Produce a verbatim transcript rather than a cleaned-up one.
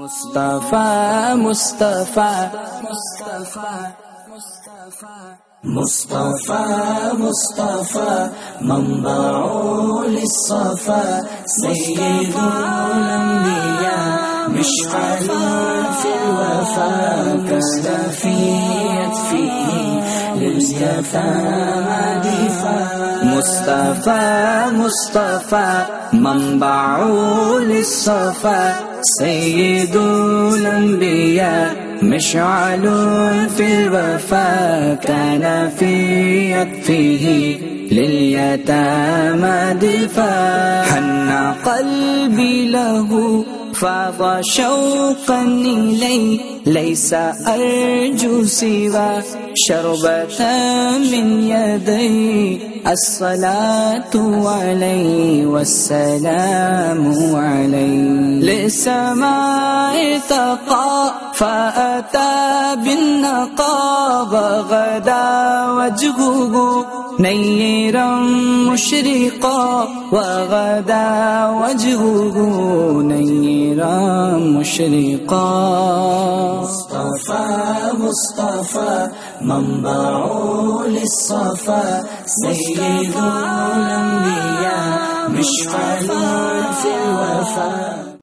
مصطفیٰ مصطفیٰ مصطفیٰ مصطفیٰ مصطفیٰ منبع للصفا سید الانبیاء مشعل في الوفا كالسفينة فيه لليتامى دفاع مصطفیٰ مصطفیٰ منبع للصفا سید الانبیاء مشعل في الوفا كان في يكفيه لليتامى دفاع حن قلبي له فاض شوقا إليه ليس أرجو سوى شربة من يدي الصلاة عليه والسلام عليه للسماء ارتقى فأتى بالنقى وغدا وجهه نيرا مشرقا وغدا وجهه نيرا مشرقا مصطفى مصطفى منبع للصفا سيد الأنبياء مشعل في الوفا